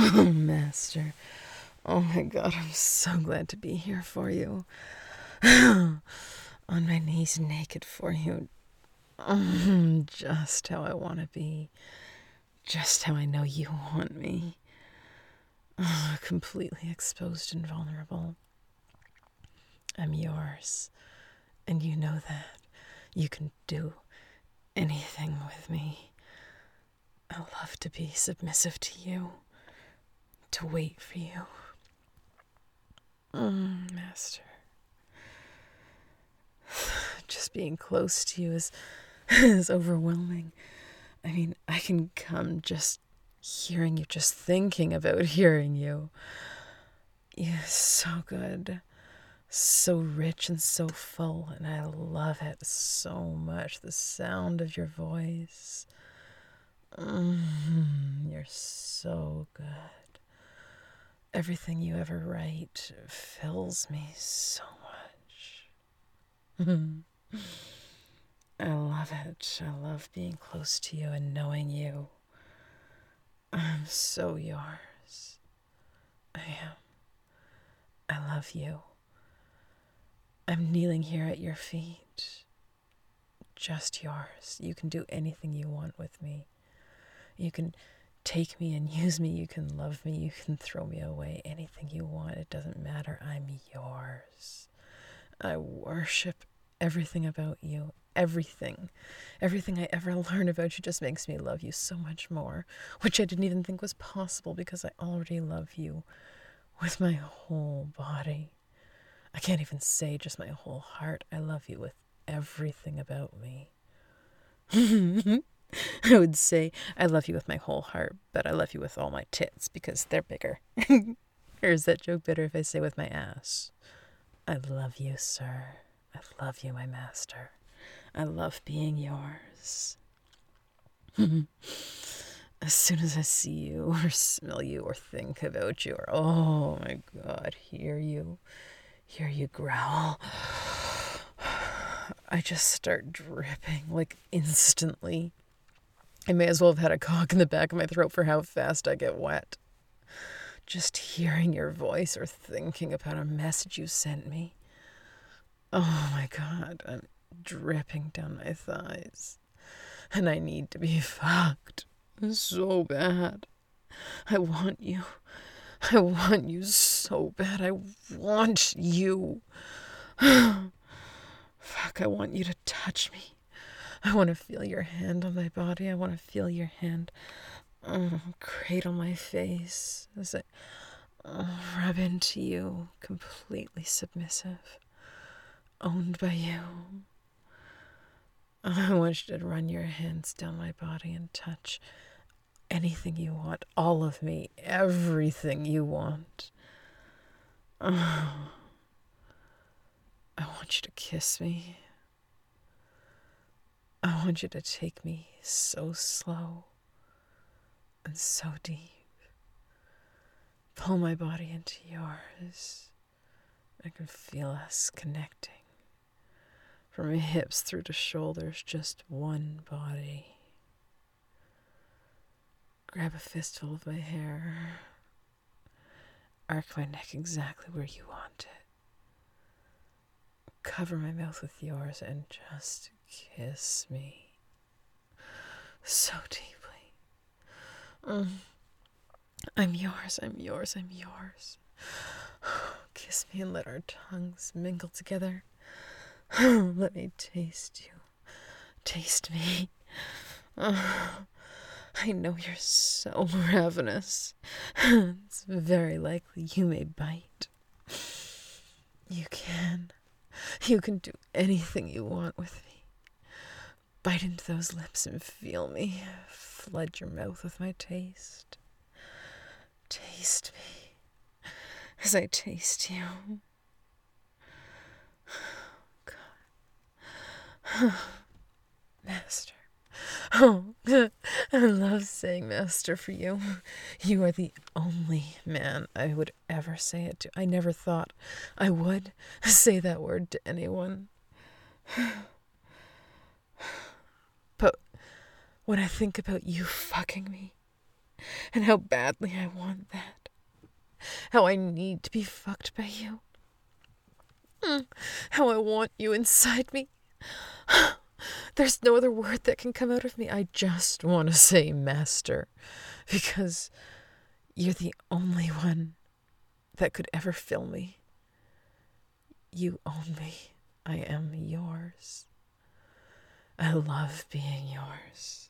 Oh, Master. Oh my God, I'm so glad to be here for you. On my knees naked for you. Just how I want to be. Just how I know you want me. Completely exposed and vulnerable. I'm yours. And you know that. You can do anything with me. I love to be submissive to you. To wait for you. Master. Just being close to you is overwhelming. I mean, I can come just hearing you, just thinking about hearing you. You're so good, so rich and so full, and I love it so much. The sound of your voice. You're so good. Everything you ever write fills me so much. I love it. I love being close to you and knowing you. I'm so yours. I am. I love you. I'm kneeling here at your feet. Just yours. You can do anything you want with me. You can take me and use me. You can love me. You can throw me away. Anything you want. It doesn't matter. I'm yours. I worship everything about you. Everything. Everything I ever learn about you just makes me love you so much more, which I didn't even think was possible because I already love you with my whole body. I can't even say just my whole heart. I love you with everything about me. I would say I love you with my whole heart, but I love you with all my tits because they're bigger. Or is that joke better if I say with my ass? I love you, sir. I love you, my master. I love being yours. As soon as I see you or smell you or think about you or, oh my God, hear you growl, I just start dripping, like instantly. I may as well have had a cock in the back of my throat for how fast I get wet. Just hearing your voice or thinking about a message you sent me. Oh my God, I'm dripping down my thighs. And I need to be fucked so bad. I want you. I want you so bad. I want you. Fuck, I want you to touch me. I want to feel your hand on my body. I want to feel your hand cradle my face as I rub into you, completely submissive, owned by you. I want you to run your hands down my body and touch anything you want, all of me, everything you want. I want you to kiss me. I want you to take me so slow and so deep. Pull my body into yours. I can feel us connecting. From my hips through to shoulders, just one body. Grab a fistful of my hair. Arc my neck exactly where you want it. Cover my mouth with yours and just kiss me. So deeply. I'm yours, I'm yours, I'm yours. Kiss me and let our tongues mingle together. Let me taste you. Taste me. I know you're so ravenous. It's very likely you may bite. You can. You can do anything you want with me. Bite into those lips and feel me. Flood your mouth with my taste. Taste me as I taste you. God. Master. Oh, I love saying master for you. You are the only man I would ever say it to. I never thought I would say that word to anyone. But when I think about you fucking me, and how badly I want that. How I need to be fucked by you. How I want you inside me. There's no other word that can come out of me. I just want to say master, because you're the only one that could ever fill me. You own me. I am yours. I love being yours.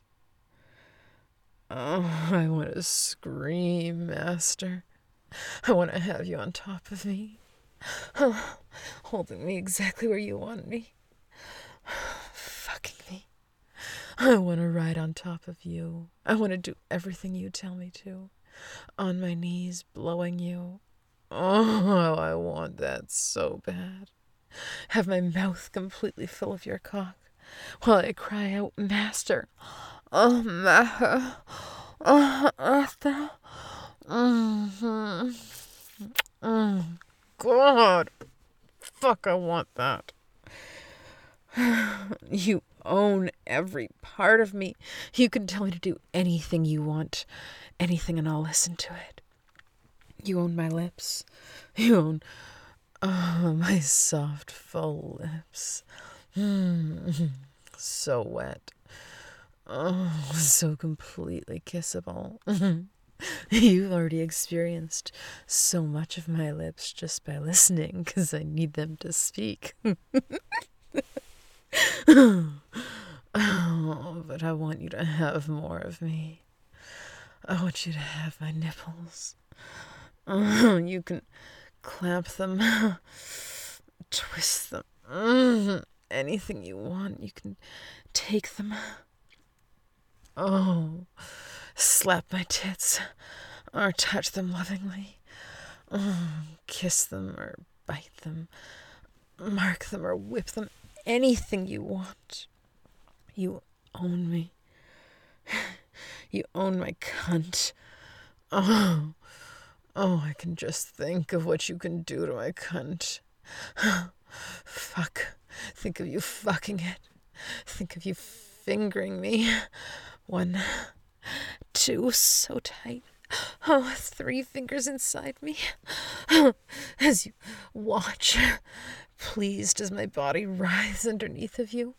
Oh, I want to scream, master. I want to have you on top of me, holding me exactly where you want me, fucking me. I want to ride on top of you. I want to do everything you tell me to, on my knees, blowing you. Oh, I want that so bad. Have my mouth completely full of your cock, while I cry out, master. Oh, master. Oh, master. God. Fuck, I want that. You own every part of me. You can tell me to do anything you want, anything, and I'll listen to it. You own my lips. You own my soft, full lips. So wet. Oh, so completely kissable. You've already experienced so much of my lips just by listening, because I need them to speak. Oh, but I want you to have more of me. I want you to have my nipples. Oh, you can clamp them, twist them, anything you want. You can take them. Oh, slap my tits, or touch them lovingly. Oh, kiss them, or bite them, mark them, or whip them. Anything you want. You own me. You own my cunt. Oh, I can just think of what you can do to my cunt. Fuck. Think of you fucking it. Think of you fingering me. 1, 2, so tight. Oh, 3 fingers inside me. As you watch, pleased as my body writhes underneath of you.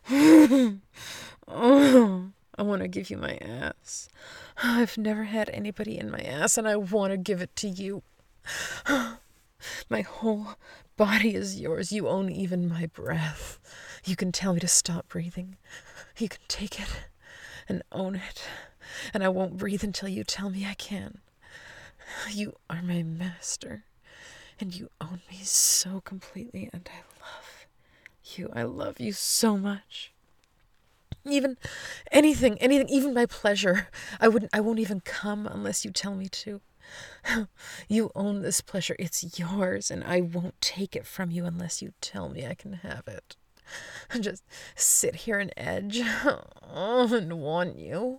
Oh, I want to give you my ass. I've never had anybody in my ass, and I want to give it to you. My whole body is yours. You own even my breath. You can tell me to stop breathing. You can take it and own it, and I won't breathe until you tell me I can. You are my master, and you own me so completely, and I love you. I love you so much. Even anything, even my pleasure. I won't even come unless you tell me to. You own this pleasure. It's yours, and I won't take it from you unless you tell me I can have it. Just sit here and edge and want you.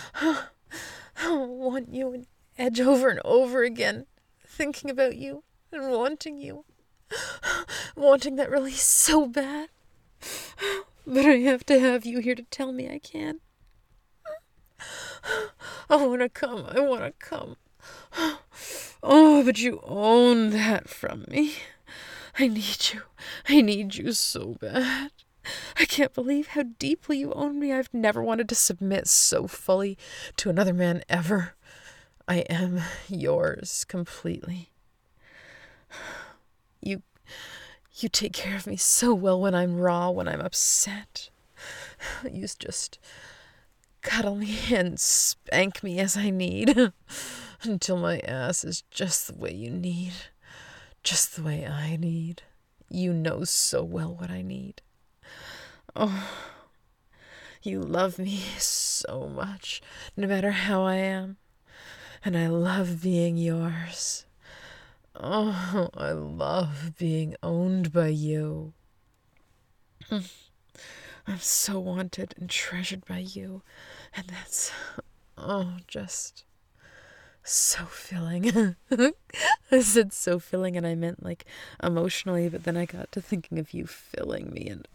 Want you and edge over and over again, thinking about you and wanting you. Wanting that release so bad. But I have to have you here to tell me I can. I want to come. I want to come. Oh, but you own that from me. I need you. I need you so bad. I can't believe how deeply you own me. I've never wanted to submit so fully to another man ever. I am yours completely. You take care of me so well when I'm raw, when I'm upset. You just cuddle me and spank me as I need, until my ass is just the way you need, just the way I need. You know so well what I need. Oh, you love me so much, no matter how I am, and I love being yours. Oh, I love being owned by you. I'm so wanted and treasured by you, and that's, just so filling. I said so filling, and I meant like emotionally, but then I got to thinking of you filling me, and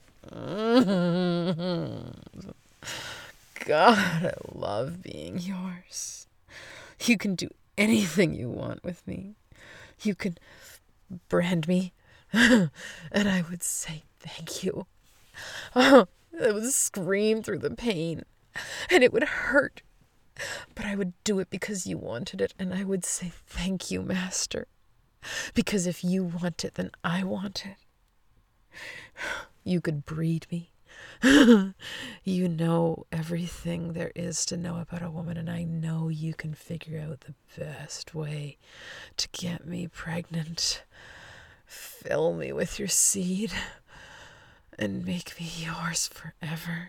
God, I love being yours. You can do anything you want with me. You can brand me, and I would say thank you. Oh, I would scream through the pain, and it would hurt. But I would do it because you wanted it, and I would say thank you, Master. Because if you want it, then I want it. You could breed me. You know everything there is to know about a woman, and I know you can figure out the best way to get me pregnant. Fill me with your seed and make me yours forever.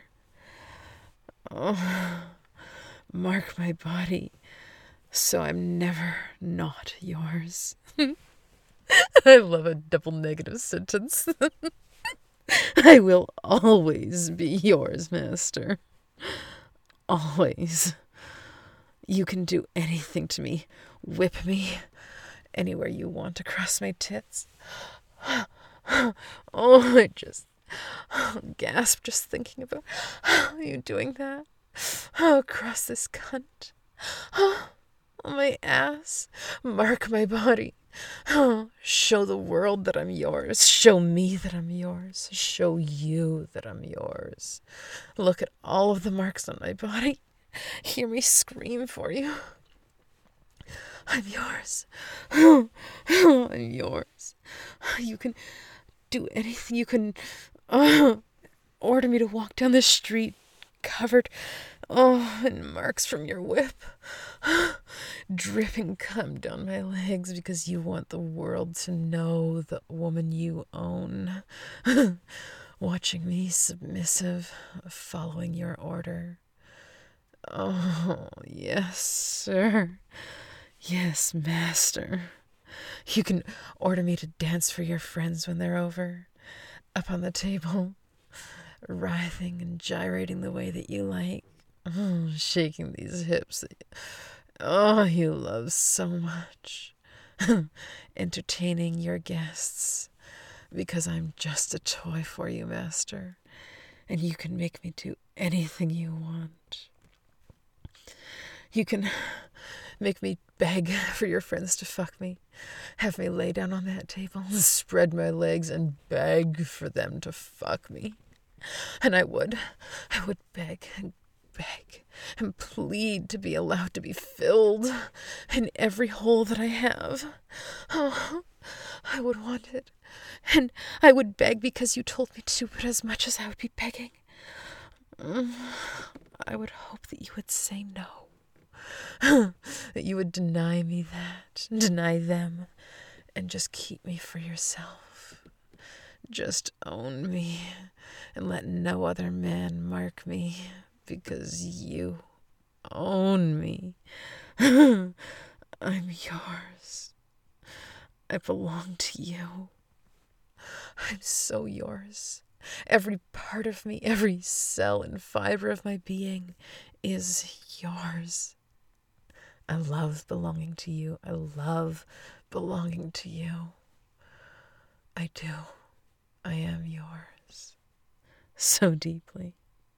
Oh, mark my body so I'm never not yours. I love a double negative sentence. I will always be yours, Master. Always. You can do anything to me. Whip me anywhere you want across my tits. Oh, I just gasp just thinking about you doing that. Across this cunt. My ass. Mark my body. Show the world that I'm yours. Show me that I'm yours. Show you that I'm yours. Look at all of the marks on my body. Hear me scream for you. I'm yours. I'm yours. You can do anything. You can order me to walk down the street covered in marks from your whip. Dripping cum down my legs because you want the world to know the woman you own. Watching me submissive, following your order. Oh, yes, sir. Yes, Master. You can order me to dance for your friends when they're over, up on the table, writhing and gyrating the way that you like. Shaking these hips that you love so much. Entertaining your guests because I'm just a toy for you, Master, and you can make me do anything you want. You can make me beg for your friends to fuck me, have me lay down on that table, spread my legs, and beg for them to fuck me. And I would beg and plead to be allowed to be filled in every hole that I have. Oh, I would want it. And I would beg because you told me to, but as much as I would be begging, I would hope that you would say no. That you would deny me that, deny them, and just keep me for yourself. Just own me and let no other man mark me because you own me. I'm yours. I belong to you. I'm so yours. Every part of me, every cell and fiber of my being is yours. I love belonging to you. I love belonging to you. I do. I am yours. So deeply.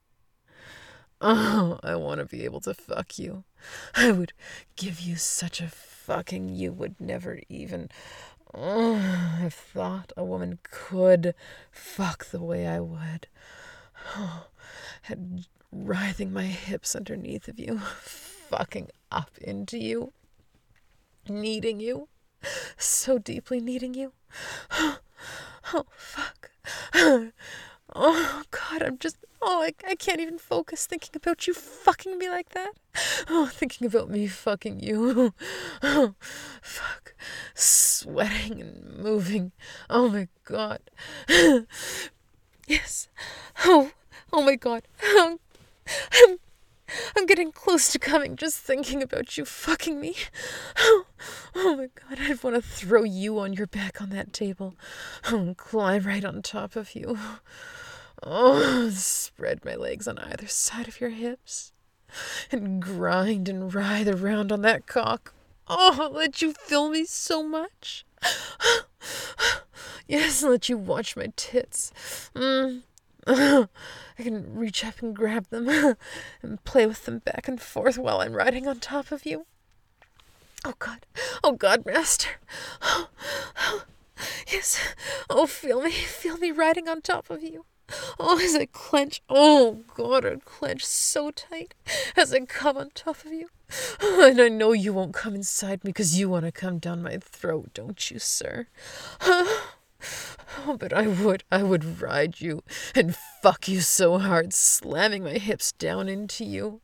Oh, I want to be able to fuck you. I would give you such a fucking you would never even have thought a woman could fuck the way I would. And writhing my hips underneath of you, fucking up into you, needing you, so deeply needing you. Oh, fuck. Oh, God, I can't even focus thinking about you fucking me like that. Oh, thinking about me fucking you. Oh, fuck. Sweating and moving. Oh, my God. Yes. Oh my God. I'm getting close to coming just thinking about you fucking me. Oh my God, I want to throw you on your back on that table. And climb right on top of you. Oh, spread my legs on either side of your hips. And grind and writhe around on that cock. Oh, let you fill me so much. Yes, let you watch my tits. I can reach up and grab them and play with them back and forth while I'm riding on top of you. Oh God, Master. Yes. Oh, feel me riding on top of you. Oh, as I clench. Oh, God, I clench so tight as I come on top of you. And I know you won't come inside me because you want to come down my throat, don't you, sir? Oh, but I would ride you and fuck you so hard, slamming my hips down into you.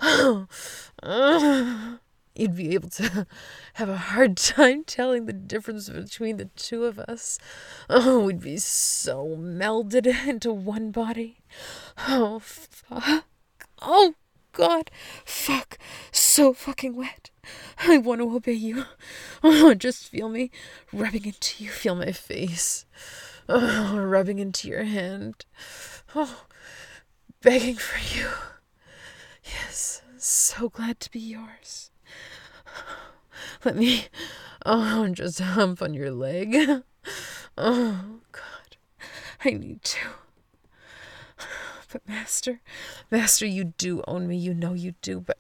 You'd be able to have a hard time telling the difference between the two of us. Oh, we'd be so melded into one body. Oh, fuck. Oh, God. Fuck. So fucking wet. I want to obey you. Oh, just feel me rubbing into you. Feel my face. Oh, rubbing into your hand. Oh, begging for you. Yes, so glad to be yours. Let me, just hump on your leg. Oh, God, I need to. But Master, you do own me. You know you do. But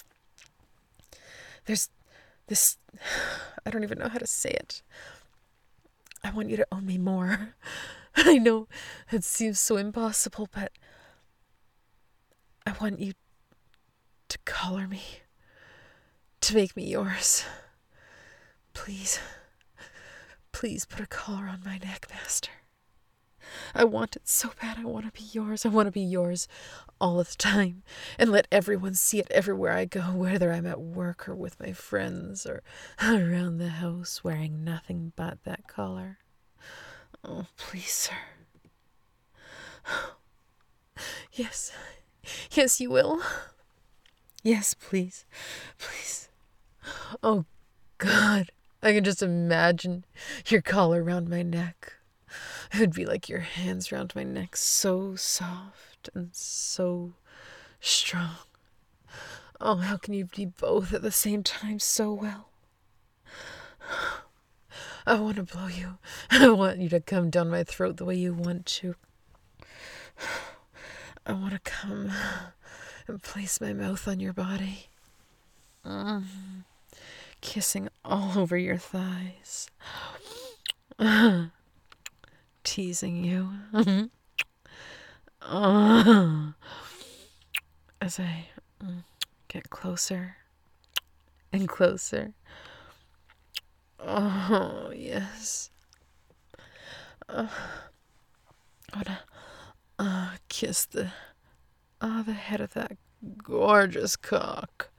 there's this, I don't even know how to say it. I want you to own me more. I know it seems so impossible, but I want you to collar me, to make me yours. Please put a collar on my neck, Master. I want it so bad. I want to be yours. I want to be yours all the time and let everyone see it everywhere I go, whether I'm at work or with my friends or around the house wearing nothing but that collar. Oh, please, sir. Yes, you will. Yes, please. Oh, God, I can just imagine your collar around my neck. It would be like your hands around my neck, so soft and so strong. Oh, how can you be both at the same time so well? I want to blow you. I want you to come down my throat the way you want to. I want to come and place my mouth on your body. Kissing all over your thighs. Teasing you. As I get closer and closer. Oh, yes. I wanna kiss the head of that gorgeous cock.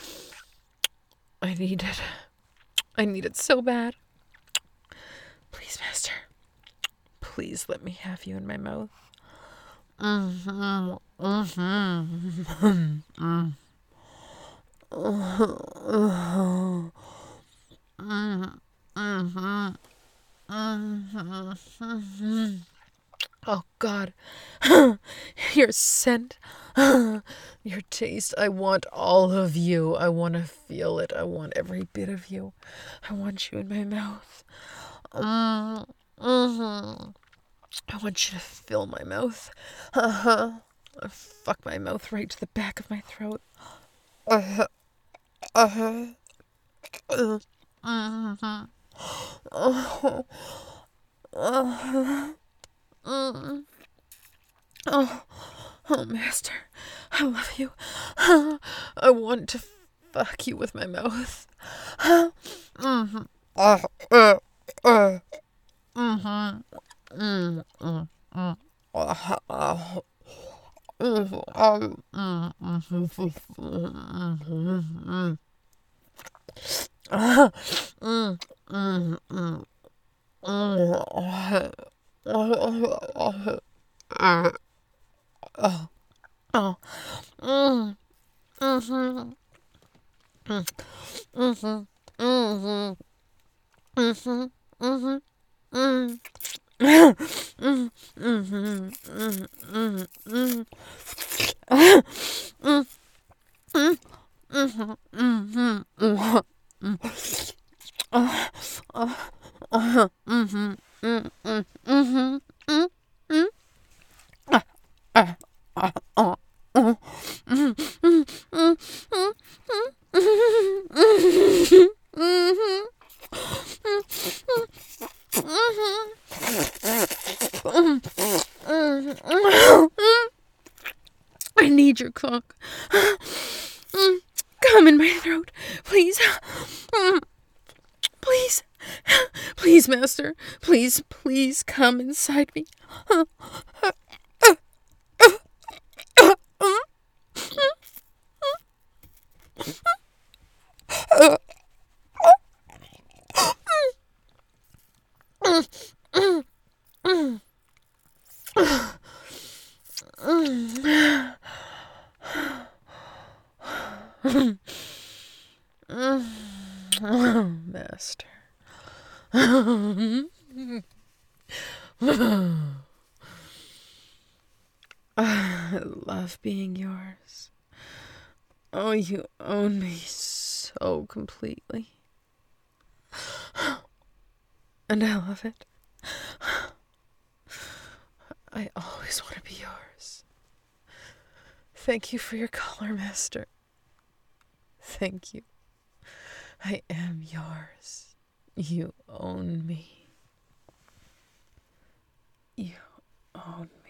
I need it so bad. Please, Master. Please let me have you in my mouth. Oh, God. Your scent. Your taste. I want all of you. I want to feel it. I want every bit of you. I want you in my mouth. I want you to fill my mouth. Fuck my mouth right to the back of my throat. Oh, Master, I love you. I want to fuck you with my mouth. Master Clock. Come in my throat, please. Please. Please, Master. Please, please come inside me. Master. I love being yours. Oh, you own me so completely. And I love it. I always want to be yours. Thank you for your collar, Master. Thank you. I am yours. You own me. You own me.